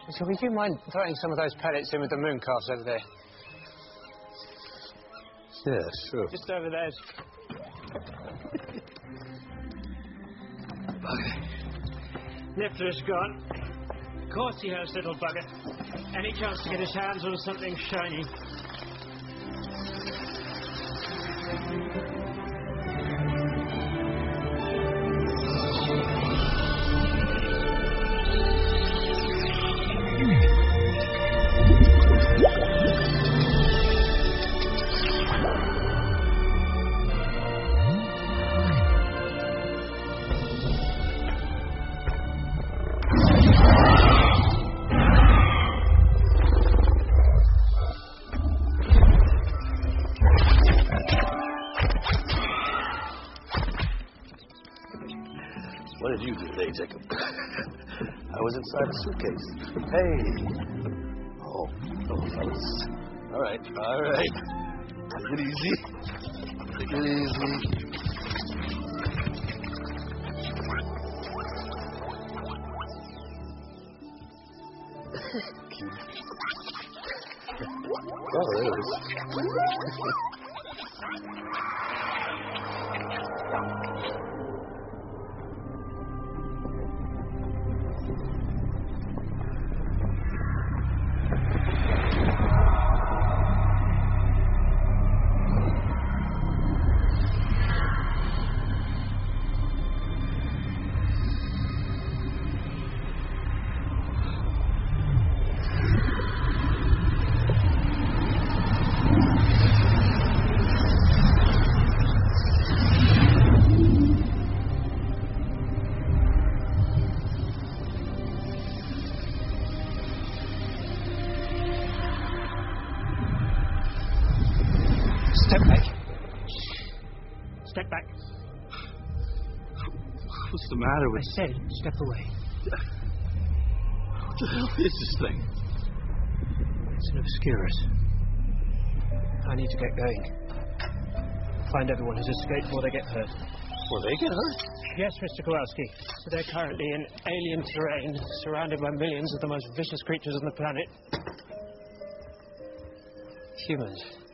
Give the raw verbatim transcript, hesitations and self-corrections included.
So would you mind throwing some of those pellets in with the moon calves over there? Yeah, sure. Just over there. Okay. Niffler's gone. Of course he has, little bugger. Any chance to get his hands on something shiny? What did you do today, Jacob? I was inside a suitcase. Hey. Oh, oh, fellas. All right, all right. Take it easy. Take it easy. Oh, there it is. Step back. Step back. What's the matter with... I said, step away. What the hell is this thing? It's an Obscurus. I need to get going. Find everyone who's escaped before they get hurt. Before they get hurt? Yes, Mister Kowalski. So they're currently in alien terrain, surrounded by millions of the most vicious creatures on the planet. Humans.